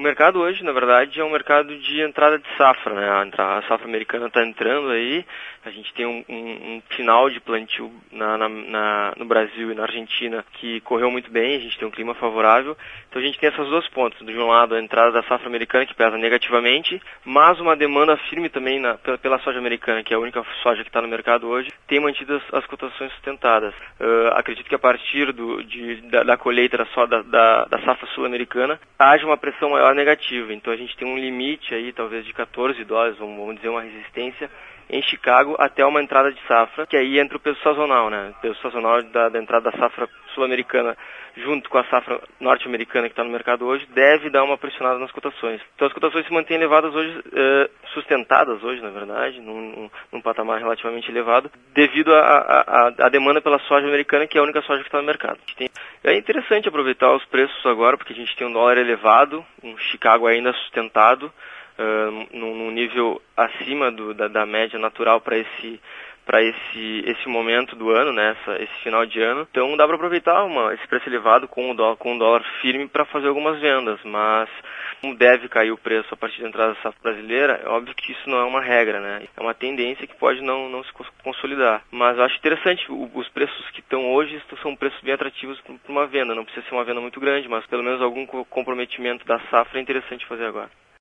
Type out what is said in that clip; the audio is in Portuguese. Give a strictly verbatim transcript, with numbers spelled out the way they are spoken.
mercado hoje, na verdade, é um mercado de entrada de safra, né? A, entrada, a safra americana está entrando aí, a gente tem um, um, um final de plantio na, na, na, no Brasil e na Argentina que correu muito bem, a gente tem um clima favorável, então a gente tem essas duas pontas. De um lado, a entrada da safra americana, que pesa negativamente, mas uma demanda firme também na, pela, pela soja americana, que é a única soja que está no mercado hoje, tem mantido as, as cotações sustentadas. Uh, acredito que a partir do, de, da, da colheita da, da, da, da safra sul-americana, haja uma pressão maior negativa. Então a gente tem um limite aí, talvez de quatorze dólares, vamos, vamos dizer uma resistência, em Chicago até uma entrada de safra, que aí entra o peso sazonal, né? O peso sazonal da, da entrada da safra sul-americana junto com a safra norte-americana que está no mercado hoje, deve dar uma pressionada nas cotações. Então as cotações se mantêm elevadas hoje, eh, sustentadas hoje, na verdade, num, num patamar relativamente elevado, devido à demanda pela soja americana, que é a única soja que está no mercado. Tem, é interessante aproveitar os preços agora, porque a gente tem um dólar elevado, um Chicago ainda sustentado, Uh, num, num nível acima do, da, da média natural para esse para esse esse momento do ano, né, essa, esse final de ano. Então dá para aproveitar uma, esse preço elevado com o dólar, com o dólar firme para fazer algumas vendas, mas como deve cair o preço a partir da entrada da safra brasileira, é óbvio que isso não é uma regra, né? É uma tendência que pode não, não se consolidar. Mas eu acho interessante, os preços que estão hoje são preços bem atrativos para uma venda. Não precisa ser uma venda muito grande, mas pelo menos algum comprometimento da safra é interessante fazer agora.